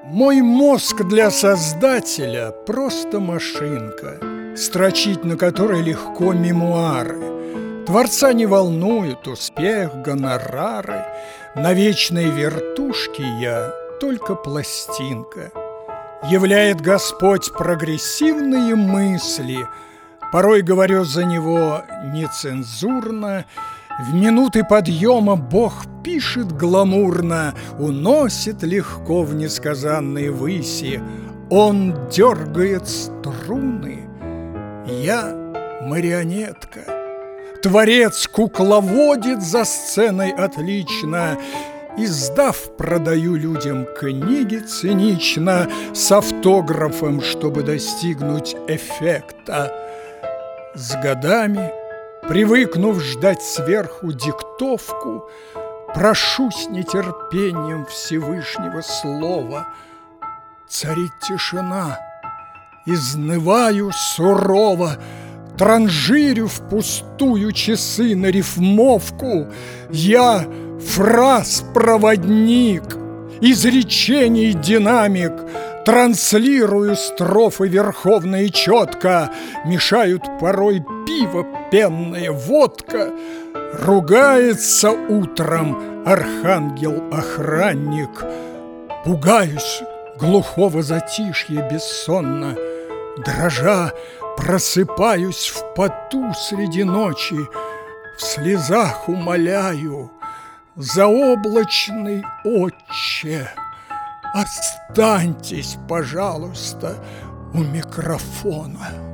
Мой мозг для создателя просто машинка, строчить на которой легко мемуары. Творца не волнует успех, гонорары. На вечной вертушке я только пластинка. Являет Господь прогрессивные мысли. Порой говорю за него нецензурно. В минуты подъема Бог пишет гламурно, уносит легко в несказанные выси. Он дергает струны, я марионетка. Творец кукловодит за сценой отлично. Издав, продаю людям книги цинично с автографом, чтобы достигнуть эффекта. С годами, привыкнув ждать сверху диктовку, прошу с нетерпением Всевышнего слова. Царит тишина, изнываю сурово, транжирю впустую часы на рифмовку. Я фраз-проводник, изречений динамик, транслирую строфы верховные четко. Мешают порой пиво, пенная водка. Ругается утром архангел-охранник. Пугаюсь глухого затишья бессонно. Дрожа просыпаюсь в поту среди ночи. В слезах умоляю: заоблачный Отче, останьтесь, пожалуйста, у микрофона.